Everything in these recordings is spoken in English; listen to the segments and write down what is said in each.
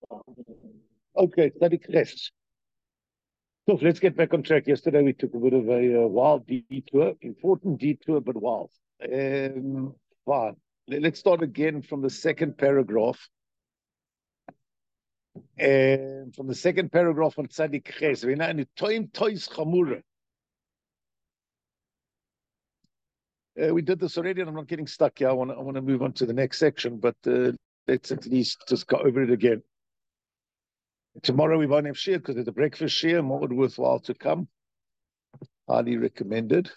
Okay, Tzadik Ches. So let's get back on track. Yesterday we took a bit of a wild detour, important detour, but wild. Fine. Let's start again from the second paragraph. And from the second paragraph on Tzadik Ches. We're now in the Toim Tois Chamura. We did this already, and I'm not getting stuck here. I want to move on to the next section, but let's at least just go over it again. Tomorrow we won't have shir because there's a breakfast shir, more worthwhile to come. Highly recommended.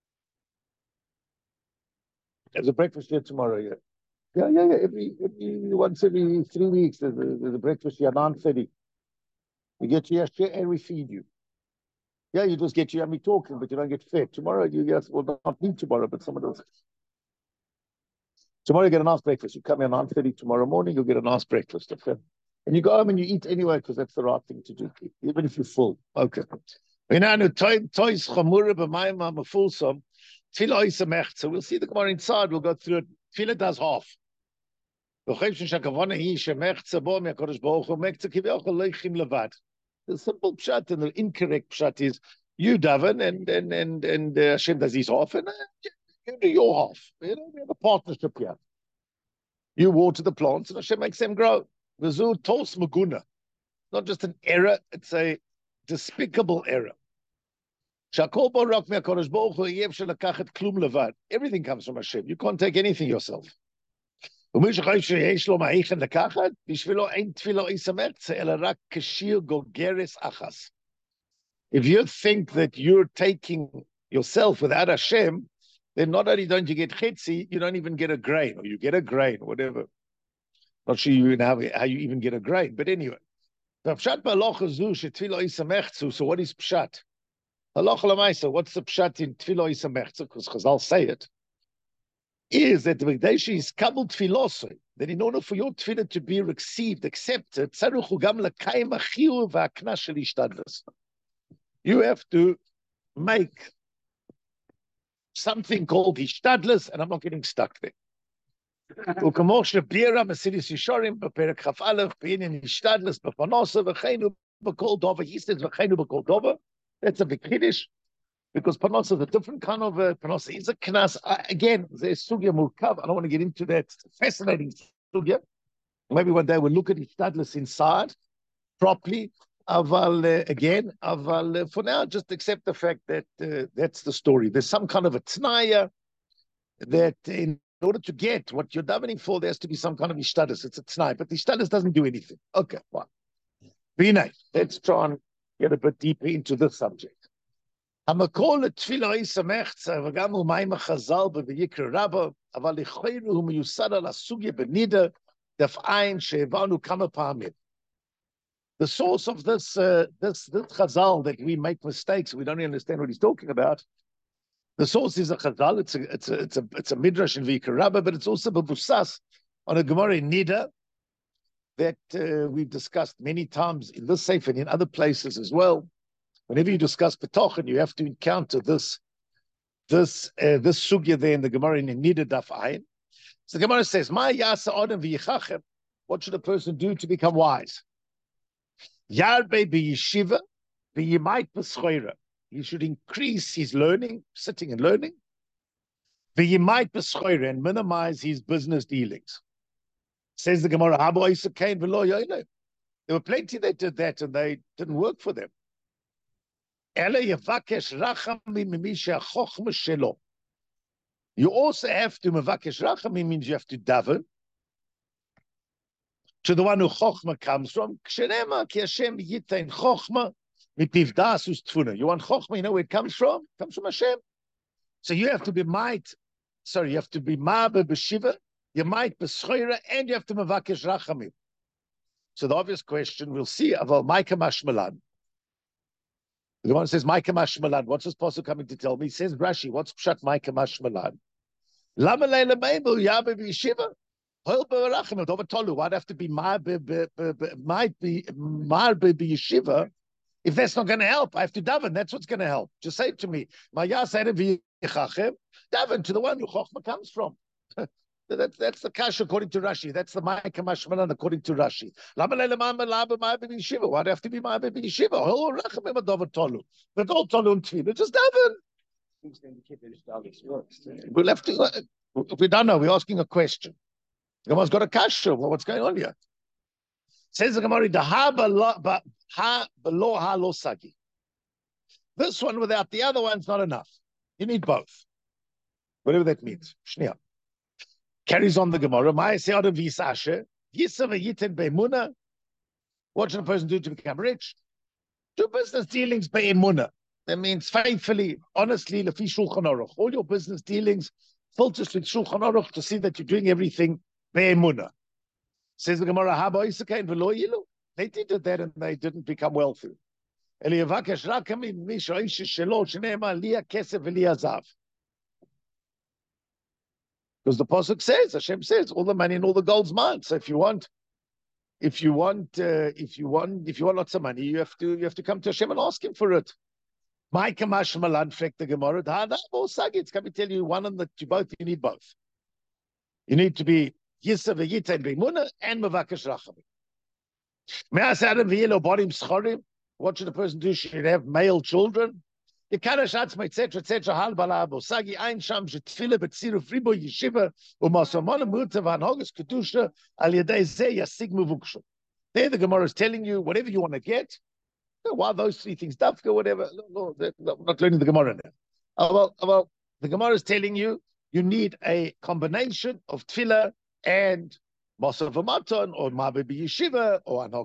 There's a breakfast shir tomorrow, yeah. Yeah. Every once every 3 weeks there's a breakfast shir, 9:30. We get your shir and we feed you. Yeah, you just get your yummy talking, but you don't get fed. Tomorrow you guys will not need tomorrow, but someone else. Tomorrow you get a nice breakfast. You come here 9:30 tomorrow morning, you'll get a nice breakfast, okay? And you go home and you eat anyway because that's the right thing to do, even if you're full. Okay. So we'll see the Gemara inside. We'll go through it. Tefillah does half. The simple pshat and the incorrect pshat is you daven and Hashem does his half and you do your half. You know, we have a partnership here. You water the plants and Hashem makes them grow. Tos maguna. Not just an error, it's a despicable error. Everything comes from Hashem. You can't take anything yourself. If you think that you're taking yourself without Hashem, then not only don't you get chetzi, you don't even get a grain, or you get a grain, whatever. Not sure you how you even get a grain, but anyway. So what is pshat? Halacha l'maisa, what's the pshat in tefillah isamechza? Because Chazal say it, is that the V'gdeishi is kabul tefilosoi, that in order for your tefillah to be received, accepted, you have to make something called hishtadlus, and I'm not getting stuck there. He says, that's a big kiddush, because panos is a different kind of panos is a knas. Again, there's sugya murkav. I don't want to get into that. It's fascinating sugya. Maybe one day we'll look at hishtadlus inside properly. Aval, for now, just accept the fact that that's the story. There's some kind of a t'naya that in order to get what you're davening for, there has to be some kind of ishtadus. It's a t'nai, but the ishtadus doesn't do anything. Okay, fine. Vinay, let's try and get a bit deeper into this subject. המקור לתפילה ישמחצה וגם הוא מים החז"ל בויקרא רבא, אבל לכאורה הוא מיוסד על הסוגיה בנידה, דף עין שהבנו כמה פעמים. The source of this chazal that we make mistakes, we don't understand what he's talking about. The source is a chazal. It's a midrash in Vayikra Rabbah, but it's also bebusas on a Gemara in Nida that we've discussed many times in this sefer and in other places as well. Whenever you discuss B'tochen, you have to encounter this sugya there in the Gemara in Nida Daf Ayin. So the Gemara says, "Ma yasa adam v'yichachem." What should a person do to become wise? Yarbe b'yeshiva v'yimayt b'schoira. He should increase his learning, sitting and learning. V'yimayt b'schoira, and minimize his business dealings. Says the Gemara, Habo isa kain v'lo yoyle. There were plenty that did that, and they didn't work for them. You also have to mevakesh rachamim, means you have to daven to the one who chokhmah comes from. You want chokhmah, you know where it comes from? It comes from Hashem. So you have to be you have to be ma'be b'shiva, you might b'schoira, and you have to mevakesh rachamim. So the obvious question, we'll see, aval Maika Mashmalan. The one says, Maika Mashmalan, what's this pasuk coming to tell me? He says, Rashi, what's pshat Maika Mashmalan? Lama leila meibu yabe b'yeshiva. Hoil b'rachim, over tolu. Why'd have to be marbe b'yeshiva? If that's not going to help, I have to daven. That's what's going to help. Just say it to me. Maya said v'yichachem, daven to the one who chokhmah comes from. That's the kash according to Rashi. That's the Ma'ika Mashmalan according to Rashi. Why do I have to be Ma'abe B'Yeshiva? Oh, Rachamim Adover Tolu. But all Tolu and Tefillah, just daven. We'll have to, we don't know, we're asking a question. The Gemara's got a kasha. Well, what's going on here? Says the Gemara, ha lo sagi. This one without the other one's not enough. You need both. Whatever that means. Shnia. Carries on the Gemara. What should a person do to become rich? Do business dealings be'emunah. That means faithfully, honestly, lefi Shulchan Aruch. All your business dealings filter through Shulchan Aruch to see that you're doing everything be'emunah. Says the Gemara, they did that and they didn't become wealthy. Because the pasuk says, Hashem says, all the money and all the gold's mine. So if you want lots of money, you have to come to Hashem and ask Him for it. My kamash malan frek the Gemara. It's coming to tell you one and that you need both. You need to be Yisa v'yita and b'imuna and mevakesh rachamim. Me'as adam v'yelo borim schorim. What should a person do? Should have male children? Yekarash atzma etc. etc. Hal bala bosagi ein sham shetfila b'tziru fribo yeshiva u'masomona muta v'anhogas kedusha al yedei zeh yasig mevukshu. There the Gemara is telling you whatever you want to get. Why those three things? Dafka, whatever. No, we're not learning the Gemara now. Well, the Gemara is telling you need a combination of tefillah and Masav Matan or Ma'abe B'Yeshiva or Anhok.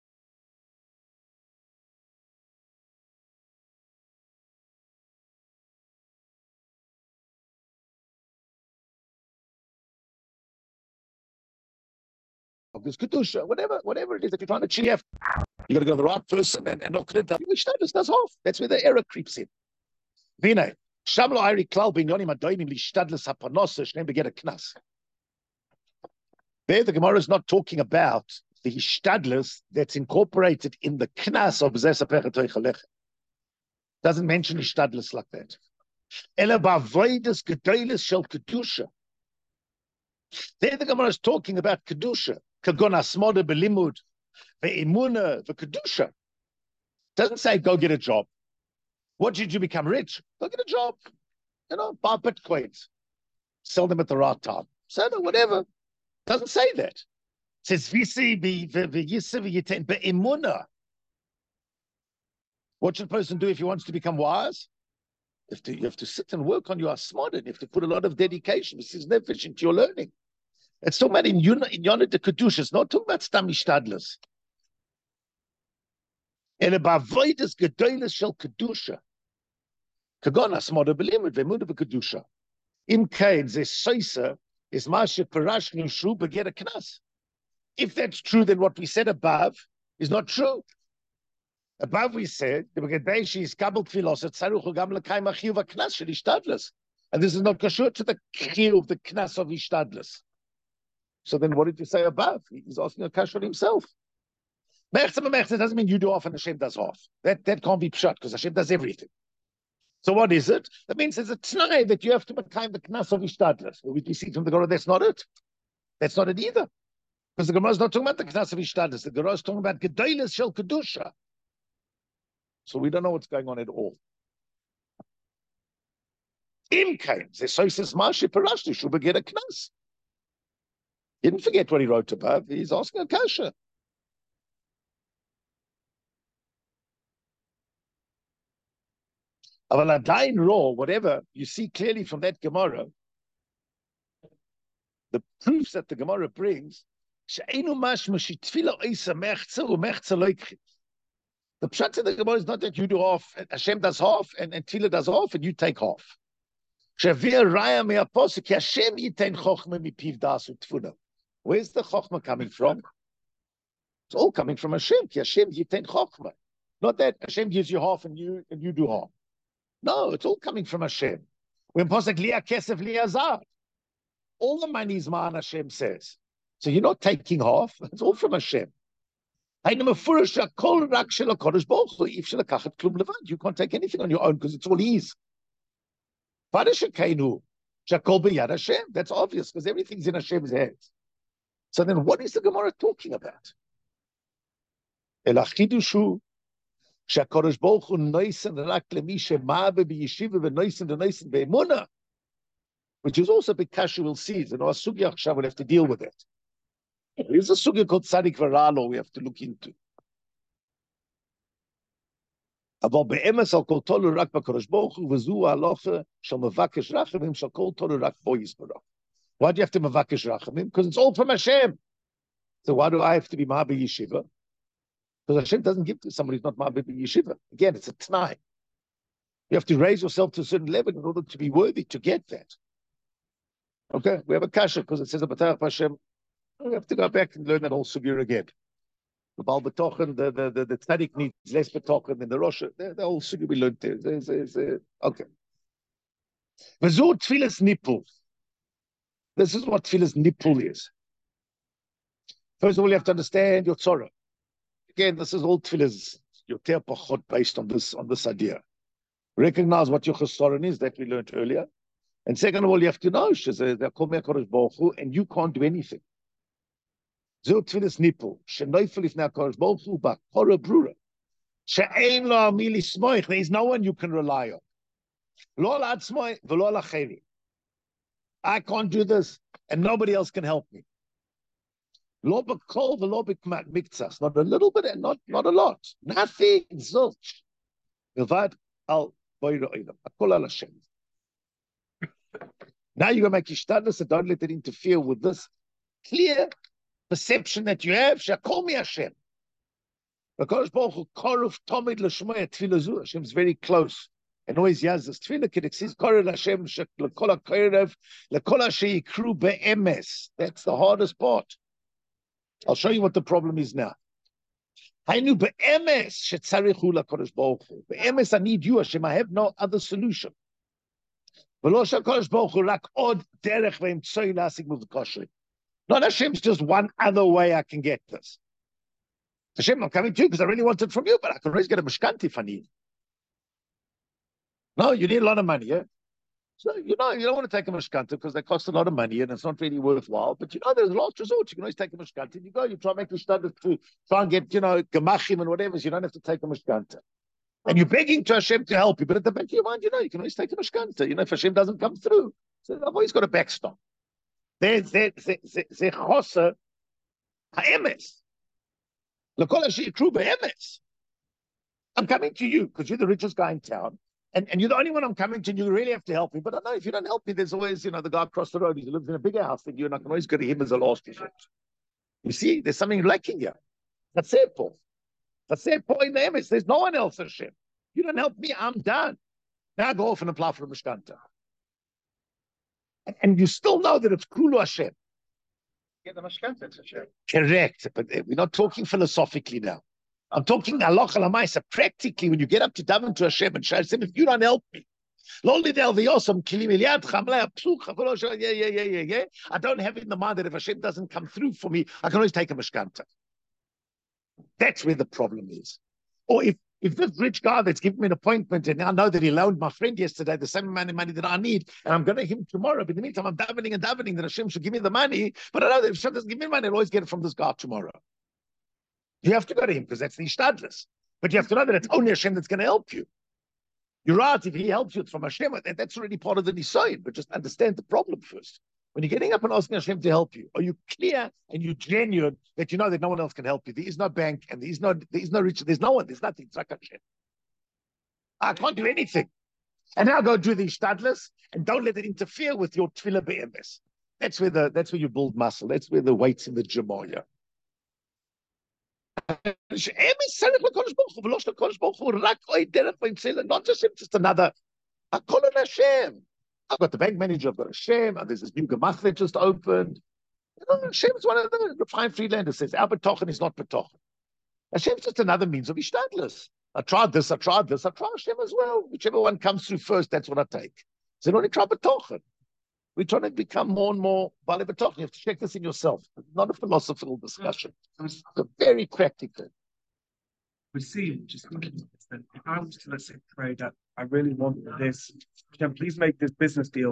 Kedusha, whatever it is that you're trying to achieve, you got to go to the right person and not which does half. That's where the error creeps in. Vine, Shamlo Iri Klal Binyonim Adoinim Lishtadlis Hapanosa Shneim Beget a Knas. There, the Gemara is not talking about the Hishtadlis that's incorporated in the Knas of Zesa Pechatoy Chalech. Doesn't mention Hishtadlis like that. Ela Bavoidus Gedoilis Shel Kedusha. There, the Gemara is talking about Kedusha. Kagon Asmoda Belimud. Ve'imuna, the Kedusha. Doesn't say go get a job. What did you become rich? Go get a job. Buy bitcoins. Sell them at the right time. So whatever. Doesn't say that. It says visi be'imuna. What should a person do if he wants to become wise? You have to sit and work on your asmod. You have to put a lot of dedication. This is nefesh into your learning. It's talking about in Yonah de Kedusha. It's not talking about Stam Ishtadlis. And about Voidus Gedoilis Shel Kedusha. Kagon Asmoda Belimud Ve'emunah V'Kedusha. Im Kain Ze Soisa is Masha Parash Nushu Beget a Knas. If that's true, then what we said above is not true. Above we said and this is not kashur to the chiyuv of the knas of ishtadlis. So then what did you say above? He's asking a kasher himself. Mechza doesn't mean you do half and Hashem does half. That can't be pshat because Hashem does everything. So what is it? That means it's a t'nai that you have to become the knas of ishtadlis. We see from the Gemara that's not it. That's not it either. Because the Gemara is not talking about the knas of ishtadlis. The Gemara is talking about gedolos shel kedusha. So we don't know what's going on at all. Im came. The sources Mashi Parashti should get a knas. He didn't forget what he wrote above. He's asking a kasha. Avalaдаin raw, whatever you see clearly from that Gemara, the proofs that the Gemara brings, she'enu mashma shitfila oisa mechza u'mechza loikchit. The pshat of the Gemara is not that you do half, and Hashem does half, and Tila does half, and you take half. Where's the chokhmah coming from? It's all coming from Hashem. Hashem yitain chokhmah. Not that Hashem gives you half and you do half. No, it's all coming from Hashem. When Pasuk liya kesef liya zar, all the money is mine, Hashem says. So you're not taking half. It's all from Hashem. You can't take anything on your own because it's all His. Shakol b'yad Hashem. That's obvious because everything's in Hashem's hands. So then, what is the Gemara talking about? El achidushu shakadosh baruch hu noisen rak lemi shema'abe b'yeshiva v'noisen v'noisen be'emuna, which is also Bikasha will see. And our sugya Achshav will have to deal with it. There's a sugya called Tzadik Varalo we have to look into. אבל באמס על כל תולו רק בקדוש ברוך הוא, וזו ההלכה של מבקש רחמים של כל תולו רק בו יסברו. Why do you have to מבקש rachamim? Because it's all from Hashem. So why do I have to be ma'abed yeshiva? Because Hashem doesn't give to somebody who's not ma'abed yeshiva. Again, it's a t'nai. You have to raise yourself to a certain level in order to be worthy to get that. Okay, we have a kasha because it says B'tarach Hashem. We have to go back and learn that whole sugya again. The Baal B'tochen, the tzaddik needs less B'tochen than the Rosh. The whole sugya we learned there. Okay. V'zu tfilas nipul. This is what tfilas nipul is. First of all, you have to understand your tzorah. Again, this is all tfilas, your terpachot based on this idea. Recognize what your chesaron is that we learned earlier. And second of all, you have to know they're called Mekadosh Baruch Hu, and you can't do anything. Zil tfilas nipul, shenoifel ifnei HaKadosh Baruch Hu b'kora brura, she'ein lo amili smoich. There is no one you can rely on. Lo al atzmoi v'lo al acheri. I can't do this, and nobody else can help me. Lo b'kol v'lo b'miktzas. Not a little bit, and not a lot. Nothing. Zilch. Milvad al boiro olam. Akol al Hashem. Now you're going to make ishtadlus and don't let it interfere with this clear perception that you have. Shakol mi Hashem. Because Baruch Hu koruf tomid l'shmoya tefillah zu. Hashem's very close. And always has this tefillah. It says koruf Hashem l'kol ha'korev l'kol ha'sheyikru be'emes. That's the hardest part. I'll show you what the problem is now. Hainu be'emes shetzarichu l'kodesh Baruch Hu. Be'emes I need you Hashem. I have no other solution. Not Hashem's just one other way I can get this. Hashem, I'm coming to you because I really want it from you, but I can always get a mishkanti if I need. No, you need a lot of money, yeah? So, you don't want to take a mishkanti because they cost a lot of money and it's not really worthwhile. But there's a last resort. You can always take a mishkanti. You go, you try to make a study to try and get, gemachim and whatever. So you don't have to take a mishkanti. And you're begging to Hashem to help you, but at the back of your mind, you can always take a mishkanta. If Hashem doesn't come through, so I've always got a backstop. There's chosa ha'emes. L'kol ha'sheyikru be'emes. I'm coming to you because you're the richest guy in town, and you're the only one I'm coming to, and you really have to help me. But I know if you don't help me, there's always, the guy across the road, he lives in a bigger house than you, and I can always go to him as a last resort. You see, there's something lacking here. That's it, Paul. That's their point in the emes. There's no one else, Hashem. You don't help me, I'm done. Now I go off and apply for a mishkanta. And you still know that it's Kulu Hashem. Get the mishkanta, Hashem. Correct. But we're not talking philosophically now. I'm talking halacha l'maisa. Practically, when you get up to daven to Hashem and Hashem, if you don't help me, I don't have it in the mind that if Hashem doesn't come through for me, I can always take a mishkanta. That's where the problem is. Or if this rich guy that's given me an appointment and I know that he loaned my friend yesterday the same amount of money that I need, and I'm going to give him tomorrow, but in the meantime, I'm davening that Hashem should give me the money, but I know that if Hashem doesn't give me money, I'll always get it from this guy tomorrow. You have to go to him because that's the ishtadlus. But you have to know that it's only Hashem that's going to help you. You're right, if he helps you, it's from Hashem. That's already part of the nisayon, but just understand the problem first. When you're getting up and asking Hashem to help you, are you clear and you genuine that you know that no one else can help you? There is no bank and there is no rich, there's no one, there's nothing. It's like Hashem. I can't do anything. And now go do the ishtadlus and don't let it interfere with your tefillah be'emes. That's where you build muscle. That's where the weights in the gym are. Yeah. Not just another. I call it Hashem. I've got the bank manager, I've got Hashem, and there's this new gemach that just opened. Hashem's one of the fine Friedlander says, our betochen is not betochen. Hashem's just another means of ishtadlus. I tried Hashem as well. Whichever one comes through first, that's what I take. So don't only try betochen. We're trying to become more and more bali betochen. You have to check this in yourself. It's not a philosophical discussion. It's very practical. We see, just thinking that if I was to, let's say, pray that I really want this, can please make this business deal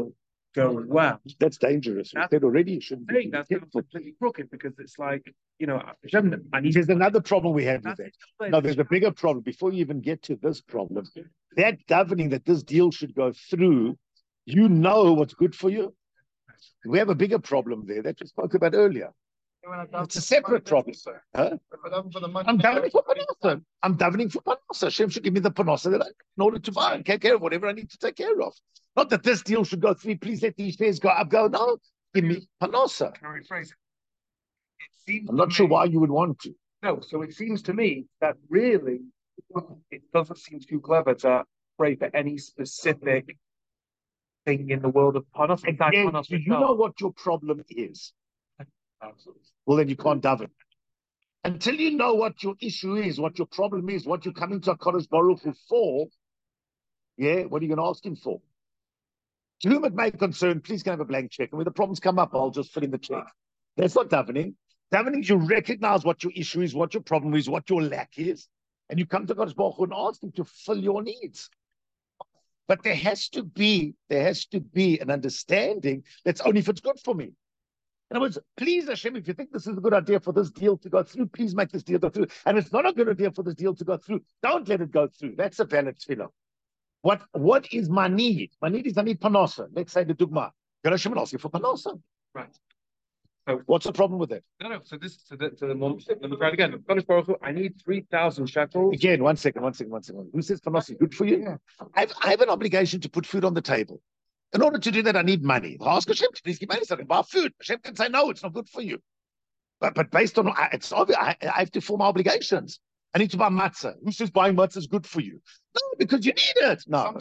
go well. That's dangerous. We said already you shouldn't be That's careful. completely crooked because it's like, Hashem, I need There's another problem we have with That's that. No, there's a bigger problem. Before you even get to this problem, that governing that this deal should go through, you know what's good for you. We have a bigger problem there that we spoke about earlier. It's a separate problem. Huh? I'm davening for Panosa. I'm davening for Panosa. Hashem should give me the Panosa that in order to buy and take care of whatever I need to take care of. Not that this deal should go through. Please let these shares go up. Go, no, give me Panosa. Can I rephrase it? It seems I'm not sure why you would want to. No, so it seems to me that really it doesn't seem too clever to pray for any specific thing in the world of Panos. Again, do you know what your problem is? Well, then you can't daven. Until you know what your issue is, what your problem is, what you're coming to HaKadosh Baruch Hu for, yeah, what are you going to ask him for? To whom it may concern, please can I have a blank check. And when the problems come up, I'll just fill in the check. That's not davening. Davening is you recognize what your issue is, what your problem is, what your lack is, and you come to HaKadosh Baruch Hu and ask him to fill your needs. But there has to be an understanding that's only if it's good for me. In other words, please, Hashem, if you think this is a good idea for this deal to go through, please make this deal go through. And it's not a good idea for this deal to go through. Don't let it go through. That's a valid tefillah. What is my need? My need is I need panosa. Let's say the dugma. God Hashem will ask you for panosa. Right. So what's the problem with it? No. So let me try it again. I need 3,000 shekels. Again, one second. Who says panosa is good for you? Yeah. I have an obligation to put food on the table. In order to do that, I need money. I'll ask Hashem to please give money so I can buy food. Hashem can say, no, it's not good for you. But based on, it's obvious, I have to fulfill my obligations. I need to buy matzah. Who says buying matzah is good for you? No, because you need it. No.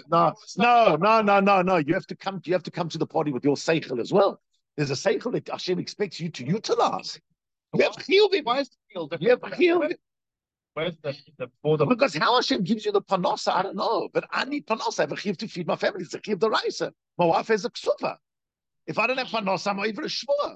You have to come to the party with your seichel as well. There's a seichel that Hashem expects you to utilize. You have chiyuvim. Why is the deal different? You have chiyuvim. Where's the border? Because how Hashem gives you the panosa, I don't know. But I need panosa. I have a chiyuv to feed my family. It's a chiyuv the raisa. My wife has a ksuva. If I don't have panosa, I'm over a shvua.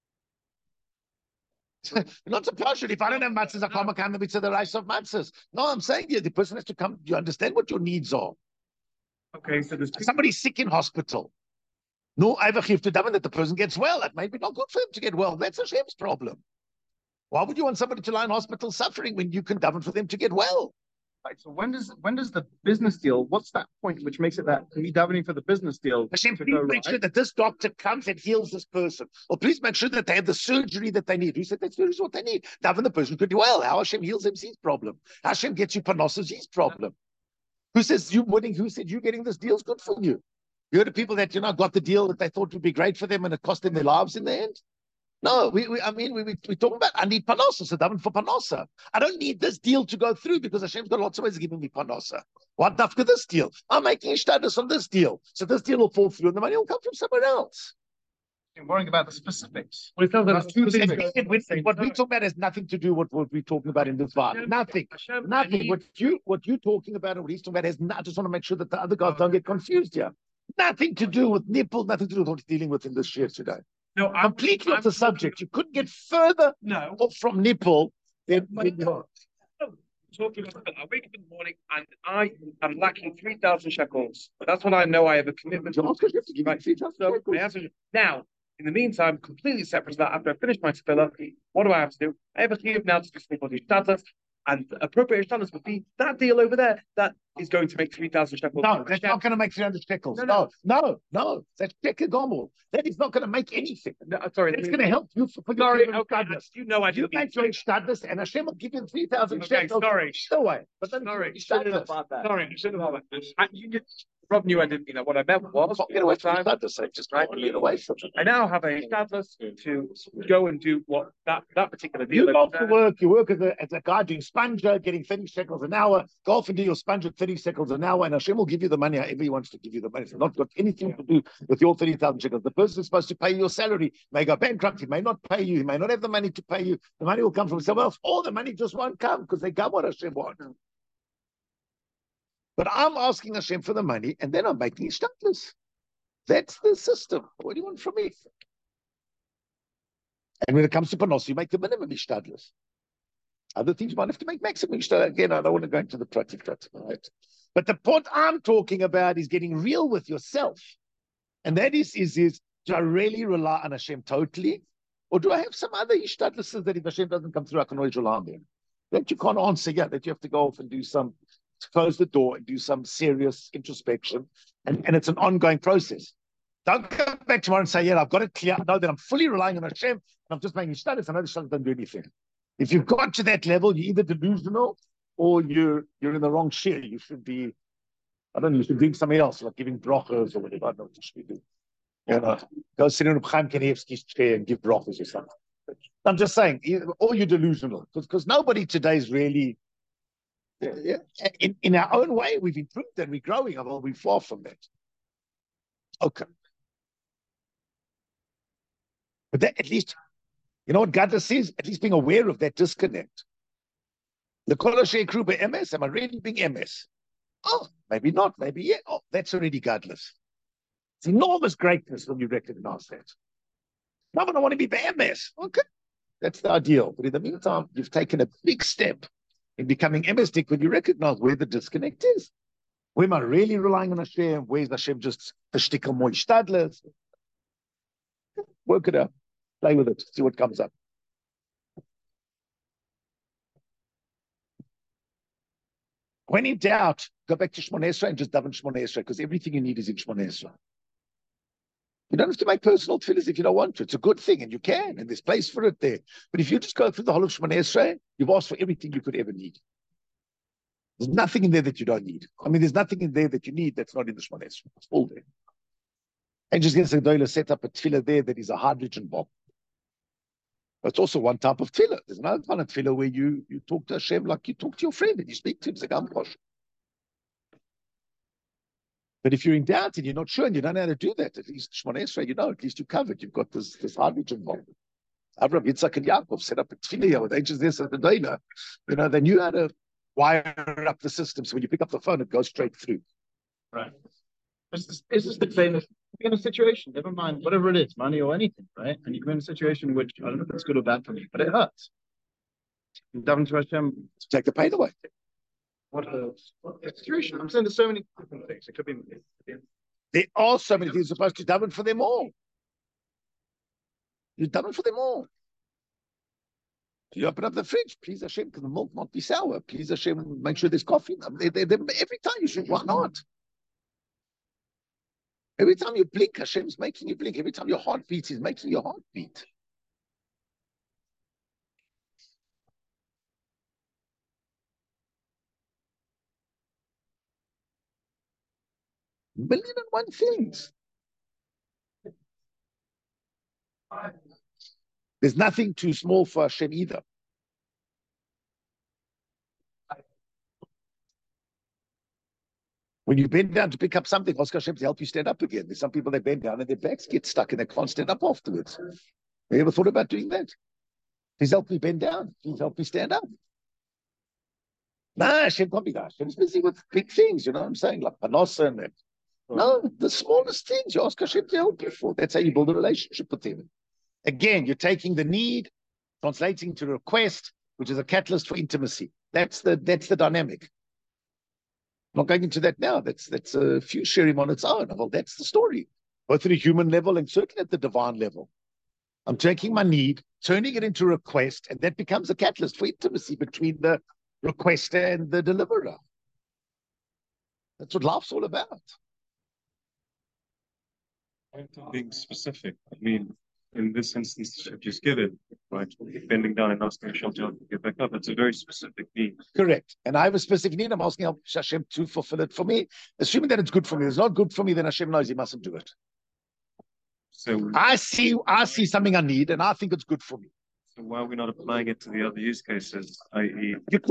Not so partial. If I don't have matzahs, I can't come to the rice of matzahs. No, I'm saying the person has to come. You understand what your needs are. Okay, so there's somebody's sick in hospital. No, I have a chiyuv to daven that the person gets well. It may be not good for him to get well. That's Hashem's problem. Why would you want somebody to lie in hospital suffering when you can daven for them to get well? Right. So when does the business deal? What's that point which makes it that me davening for the business deal? Hashem, please make sure that this doctor comes and heals this person, or please make sure that they have the surgery that they need. Who said that surgery is what they need? Daven the person could do well. How Hashem heals him is his problem. Hashem gets you panosas, his problem. Who says you winning? Who said you getting this deal is good for you? You heard of people that got the deal that they thought would be great for them and it cost them their lives in the end. No, we're talking about I need panosa, so daven for panosa. I don't need this deal to go through because Hashem's got lots of ways of giving me panosa. What dafka this deal? I'm making status on this deal, so this deal will fall through and the money will come from somewhere else. You're worrying about the specifics. Well, what we talk about has nothing to do with what we're talking about in this bar. Nothing. What you're talking about and what he's talking about has not. I just want to make sure that the other guys don't get confused here. Nothing to do with nipple. Nothing to do with what he's dealing with in this share today. No, completely off the subject. You couldn't get further off from nipple than talking about. I wake up in the morning and I am lacking 3,000 shekels. That's when I know I have a commitment. You have to give me 3,000 shekels. Now, in the meantime, completely separate to that, after I finish my tefillah, what do I have to do? I have a chiyuv now to do something called Ishtadlus, and appropriate Ishtadlus would be that deal over there. That is going to make 3,000 shekels. No, that's not going to make 300 shekels. No. That's shekel gomel. That is not going to make anything. No, sorry. It's going to help you for sorry, okay, you know I didn't. You make your Ishtadlus, and Hashem will give you 3,000 shekels. Sorry. No way. But then sorry, I shouldn't have thought that. Rob knew I didn't mean that. What I meant was, get away from just right. Get away from it. I now have a status to go and do what that particular deal. You go to work. You work as a guy doing sponger, getting 30 shekels an hour. Go off and do your sponge at 30 shekels an hour, and Hashem will give you the money however he wants to give you the money. It's not got anything to do with your 30,000 shekels. The person who's supposed to pay your salary may go bankrupt. He may not pay you. He may not have the money to pay you. The money will come from somewhere else, or the money just won't come because they got what Hashem wants. But I'm asking Hashem for the money, and then I'm making Ishtadlus. That's the system. What do you want from me? And when it comes to Panos, you make the minimum Ishtadlus. Other things you might have to make maximum Ishtadlus. Again, I don't want to go into the project right tonight. But the point I'm talking about is getting real with yourself And that is, do I really rely on Hashem totally? Or do I have some other ishtadlises that if Hashem doesn't come through, I can always rely on them? That you can't answer, yeah, that you have to go off and do some, close the door and do some serious introspection. And it's an ongoing process. Don't come back tomorrow and say, yeah, I've got it clear. I know that I'm fully relying on Hashem, and I'm just making ishtadlis. I know the ishtadlis don't do anything. If you've got to that level, you're either delusional or you're in the wrong share. You should be, I don't know, you should do something else, like giving brachas or whatever. I don't know what you should do. You know, go sit in Chaim Kanievsky's chair and give brachas or something. I'm just saying, or you're delusional, because nobody today is really, in our own way, we've improved and we're growing, although we're far from that. Okay. But that, at least, you know what God says? At least being aware of that disconnect. The Koloshe crew by MS, am I really being MS? Oh, maybe not, maybe yeah. Oh, that's already godless. It's enormous greatness when you recognize that. No, but I want to be by MS. Okay, that's the ideal. But in the meantime, you've taken a big step in becoming MStic when you recognize where the disconnect is. Where am I really relying on Hashem? Where's Hashem just a shtickle more shtadlers? Work it out. Play with it. See what comes up. When in doubt, go back to Shmoneh Esrei and just daven Shmoneh Esrei, because everything you need is in Shmoneh Esrei. You don't have to make personal tefillahs if you don't want to. It's a good thing, and you can, and there's place for it there. But if you just go through the whole of Shmoneh Esrei, you've asked for everything you could ever need. There's nothing in there that you don't need. I mean, there's nothing in there that you need that's not in the Shmoneh Esrei. It's all there. And just get the set up a tefillah there that is a hydrogen bomb. But it's also one type of tefillah. There's another kind of tefillah where you talk to Hashem like you talk to your friend and you speak to him. But if you're in doubt and you're not sure and you don't know how to do that, at least Shmoneh Esrei, you know, at least you're covered. You've got this hydrogen bomb. Abraham, Yitzhak, and Yaakov set up a tefillah with ancient this and the data. You know, they knew how to wire up the system. So when you pick up the phone, it goes straight through. Right. It's just the famous in a situation, never mind whatever it is, money or anything, right? And you come in a situation which I don't know if it's good or bad for me, but it hurts. You daven to Hashem to take the pain away. What a situation. I'm saying there's so many different things. It could be. There are so many things you're supposed to daven for them all. You daven for them all. You open up the fridge, please Hashem, because the milk might be sour. Please Hashem, make sure there's coffee. Every time you should, why not? Every time you blink, Hashem's making you blink. Every time your heart beats, He's making your heart beat. $1,000,001 things. There's nothing too small for Hashem either. When you bend down to pick up something, ask Hashem to help you stand up again. There's some people that bend down and their backs get stuck and they can't stand up afterwards. Have you ever thought about doing that? Please help me bend down. Please help me stand up. Nah, Hashem can't be that. Hashem's busy with big things, you know what I'm saying? Like Panosa and that. No, the smallest things you ask Hashem to help you for. That's how you build a relationship with Him. Again, you're taking the need, translating to request, which is a catalyst for intimacy. That's the dynamic. I'm not going into that now. That's a few sharing on its own. Well, that's the story, both at a human level and certainly at the divine level. I'm taking my need, turning it into a request, and that becomes a catalyst for intimacy between the requester and the deliverer. That's what life's all about. Being specific. I mean, in this instance, if you give it, right, bending down and asking Hashem to get back up, it's a very specific need. Correct. And I have a specific need. I'm asking Hashem to fulfill it for me, assuming that it's good for me. If it's not good for me, then Hashem knows He mustn't do it. So I see something I need, and I think it's good for me. So why are we not applying it to the other use cases, i.e., you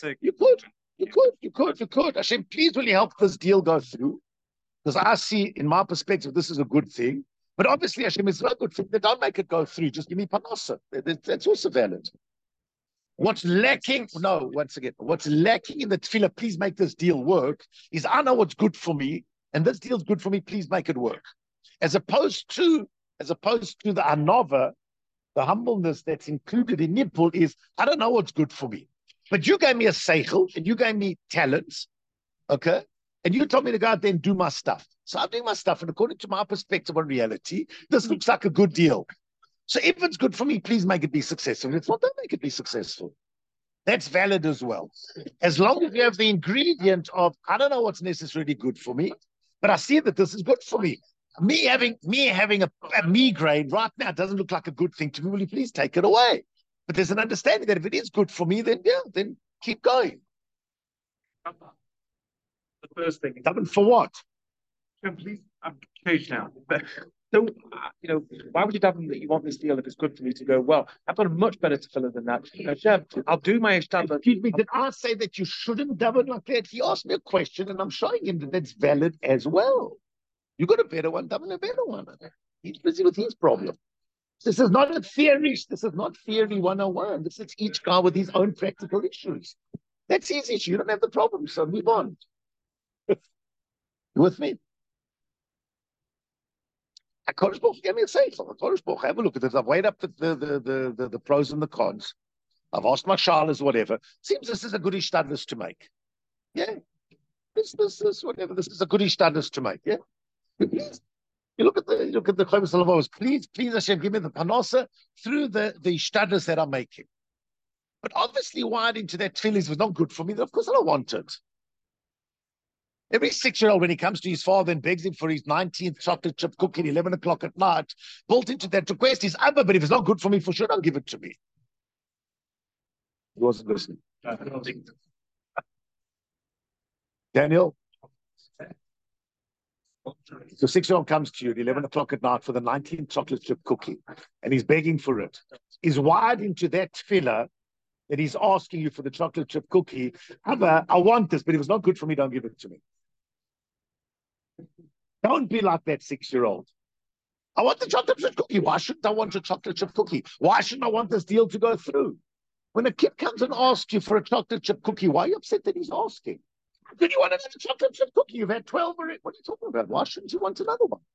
could. Hashem, please will you help this deal go through? Because I see, in my perspective, this is a good thing. But obviously, Hashem, it's not a good thing. Then don't make it go through. Just give me panasa. That's also valid. What's lacking? No, once again, what's lacking in the tefillah, please make this deal work, is I know what's good for me, and this deal's good for me, please make it work. As opposed to the anova, the humbleness that's included in Nipul is, I don't know what's good for me. But you gave me a seichel, and you gave me talents, okay? And you told me to go out there and do my stuff. So I'm doing my stuff, and according to my perspective on reality, this looks like a good deal. So if it's good for me, please make it be successful. If it's not, don't make it be successful. That's valid as well. As long as you have the ingredient of, I don't know what's necessarily good for me, but I see that this is good for me. Me having a migraine right now doesn't look like a good thing to me. Will you please take it away? But there's an understanding that if it is good for me, then then keep going. The first thing. For what? Please, I'm caged now. So, why would you daven that you want this deal if it's good for me to go, well, I've got a much better tefillah than that. Hashem, I'll do my ishtadla. Excuse me, did I say that you shouldn't daven like that? He asked me a question, and I'm showing him that that's valid as well. You got a better one, daven a better one. He's busy with his problem. This is not a theory. This is not theory 101. This is each guy with his own practical issues. That's his issue. You don't have the problem, so move on. You with me? HaKadosh Baruch Hu gave me a say. HaKadosh Baruch Hu, have a look at this. I've weighed up the pros and the cons. I've asked my shalas, whatever. Seems this is a good ishtadlus to make. Yeah. This whatever. This is a good ishtadlus to make. Yeah. Please. You look at the Chavis Halavos. Please, Hashem, give me the panosa through the ishtadlus that I'm making. But obviously, wired into that tefillah was not good for me. Of course, I don't want it. Every 6-year-old, when he comes to his father and begs him for his 19th chocolate chip cookie at 11 o'clock at night, built into that request is Abba, but if it's not good for me, for sure, don't give it to me. He wasn't listening. Daniel? So 6-year-old comes to you at 11 o'clock at night for the 19th chocolate chip cookie, and he's begging for it. He's wired into that tefillah that he's asking you for the chocolate chip cookie. Abba, I want this, but if it's not good for me, don't give it to me. Don't be like that 6-year-old. I want the chocolate chip cookie. Why shouldn't I want a chocolate chip cookie? Why shouldn't I want this deal to go through? When a kid comes and asks you for a chocolate chip cookie, why are you upset that he's asking? Then you want another chocolate chip cookie. You've had 12 already. What are you talking about? Why shouldn't you want another one?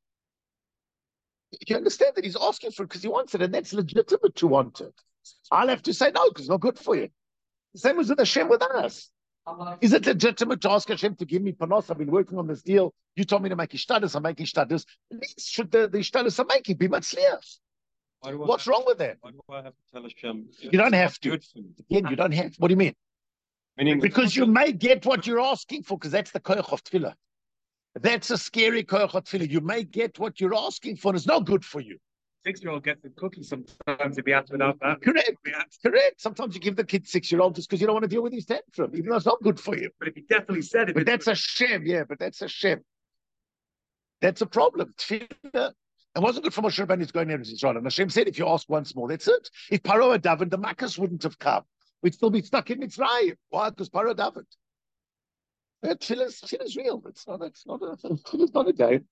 You understand that he's asking for it because he wants it, and that's legitimate to want it. I'll have to say no because it's not good for you. The same as with Hashem with us. Is it legitimate to ask Hashem to give me panos? I've been working on this deal. You told me to make ishtadus. I'm making ishtadus. At least should the ishtadus I'm making be matzliach? What's wrong with that? Why do I have to tell Hashem? You don't have to. Again, you don't have to. What do you mean? Meaning because you may get what you're asking for, because that's the koyach of tefillah. That's a scary koyach of tefillah. You may get what you're asking for, and it's not good for you. 6-year-old gets the cookie sometimes if he has without that. Correct. Sometimes you give the kid 6-year-old just because you don't want to deal with his tantrum, even though it's not good for you. But if he definitely said it. But that's a shem, yeah, but that's a shem. That's a problem. Tefillah, it wasn't good for Moshe Rabbeinu to go in there to Israel. And Hashem said, if you ask once more, that's it. If Paro had davened, the Makkos wouldn't have come. We'd still be stuck in Mitzrayim. Why? Because Paro davened. Tefillah is real. It's not a game.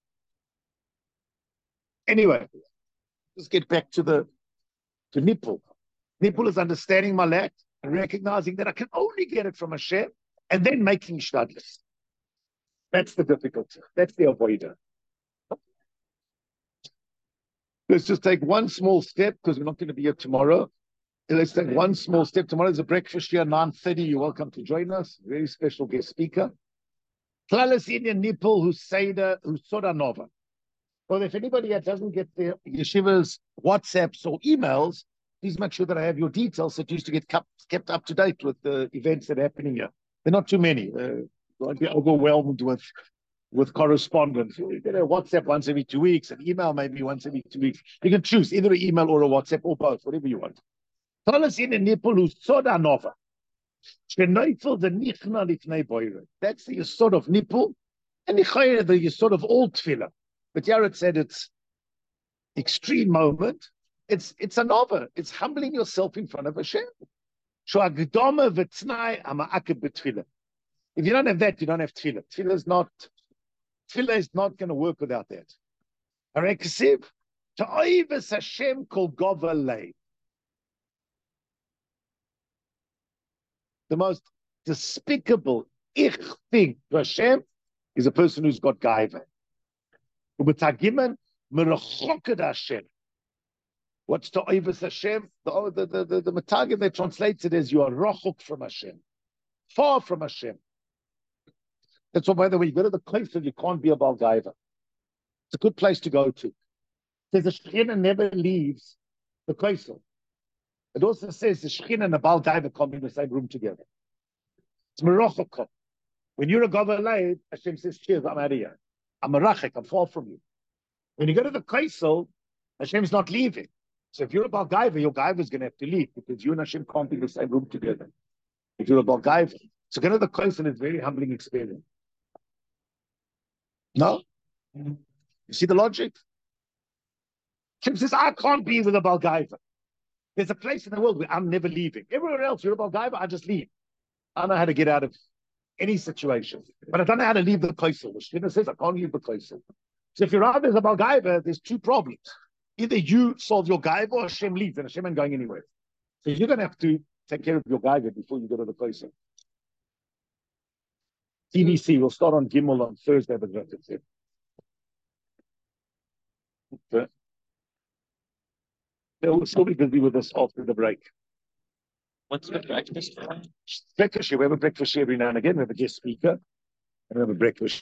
Anyway, let's get back to Nipul. Nipul is understanding my lack and recognizing that I can only get it from Hashem and then making shtadlis. That's the difficulty. That's the avoider. Let's just take one small step because we're not going to be here tomorrow. Let's take one small step. Tomorrow is a breakfast here, 9:30. You're welcome to join us. Very special guest speaker. Klalas Indian Nipul Husoda Nova. Well, if anybody that doesn't get the yeshiva's WhatsApps or emails, please make sure that I have your details that used to get kept up to date with the events that are happening here. There are not too many. Don't be overwhelmed with correspondence. You get a WhatsApp once every 2 weeks, an email maybe once every 2 weeks. You can choose either an email or a WhatsApp or both, whatever you want. That's the Yesod of Nipul, and the Yesod of all Tefillah. But Yared said it's extreme moment. It's a nova. It's humbling yourself in front of Hashem. If you don't have that, you don't have tefillah. Tefillah is not going to work without that. Hareksiv ta'oivas Hashem kol govalei. The most despicable thing to Hashem is a person who's got gaiva. Ubetagimen merachoked Hashem. What's ta'oivas Hashem? The Matagim, they translates it as you are rachok from Hashem, far from Hashem. That's why, by the way, you go to the Kaisel, you can't be a Balgaiva. It's a good place to go to. It says the Shekhinah never leaves the Kaisel. It also says the Shekhinah and the Balgaiva come in the same room together. It's Merachok. When you're a Gavalay, Hashem says, cheers, I'm out of here. I'm a Rachek, I'm far from you. When you go to the Kaisel, Hashem's not leaving. So if you're a Balgaiva, your Gaiva is going to have to leave because you and Hashem can't be in the same room together. If you're a Balgaiva. So going to the Kaisel is a very humbling experience. No? You see the logic? Hashem says, I can't be with a Balgaiva. There's a place in the world where I'm never leaving. Everywhere else, you're a Balgaiva, I just leave. I know how to get out of any situation. But I don't know how to leave the Kaisel. The Shekhinah says, I can't leave the Kaisel. So if you're out as a Balgaiva, there's two problems. Either you solve your Gaiva or Hashem leaves, and Hashem ain't going anywhere. So you're going to have to take care of your Gaiva before you go to the Kaisel. TVC will start on Gimel on Thursday, but that's it. Okay. They'll still be busy with us after the break. What's the breakfast? Breakfast. We have a breakfast every now and again. We have a guest speaker. And we have a breakfast.